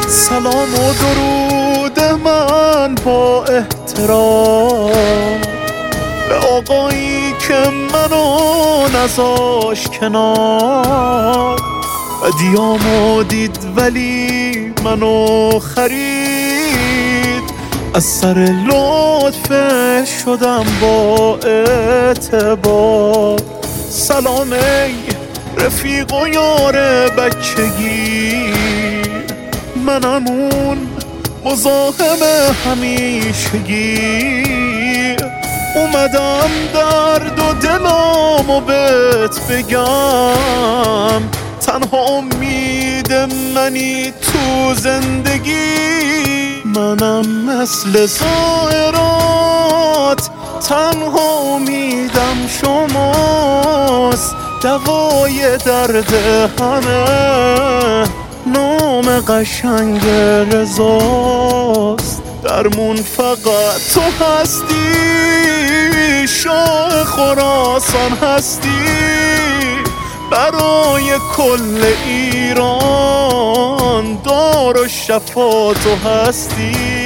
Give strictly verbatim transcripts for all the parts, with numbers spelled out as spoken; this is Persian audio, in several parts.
سلام و درود من با احترام به آقایی که منو نذاش کنار. بدیامو دید ولی منو خرید، از سر لطفش شدم با اعتبار. سلام ای رفیق و یار بچگی، منم اون مزاحم همیشگی. اومدم درد و دلامو بهت بگم، تنها امید منی تو زندگی. منم مثل زائرات تنها امیدم شماست، دوای درد همه نام قشنگ رضاست. درمون فقط تو هستی، شاه خراسان هستی، برای کل ایران دار و شفا تو هستی.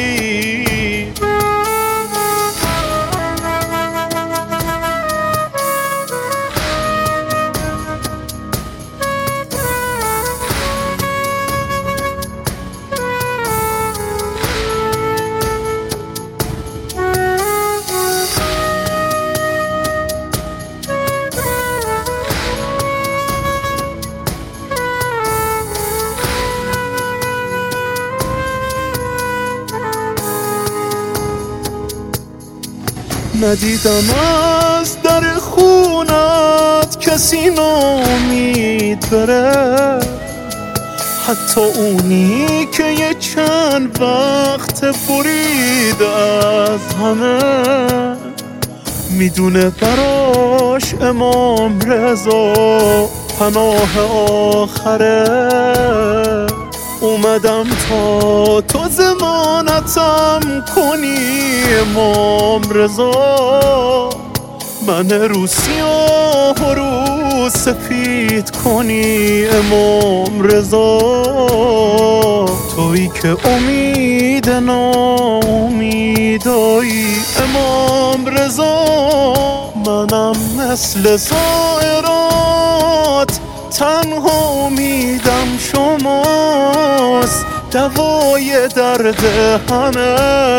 ندیدم از در خونت کسی ناامید بره، حتی اونی که یه چند وقت برید از همه. میدونه براش امام رضا پناه آخره. اومدم تا تو ضمانتم کنی امام رضا، من رو سیاه و رو سفید کنی امام رضا. تویی که امید ناامیدایی امام رضا. منم مثل زائرات تنها امیدم شماست، دوای درد همه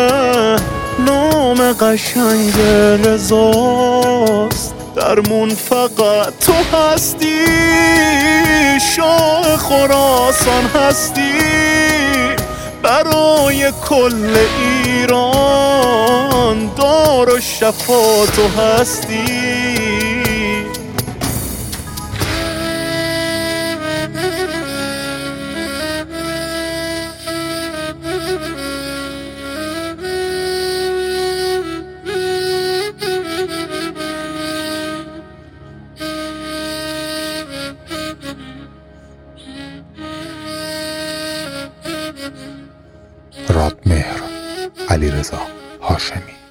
نام قشنگ رضاست. درمون فقط تو هستی، شاه خراسان هستی، برای کل ایران دار و شفا تو هستی. رادمهر علیرضا هاشمی.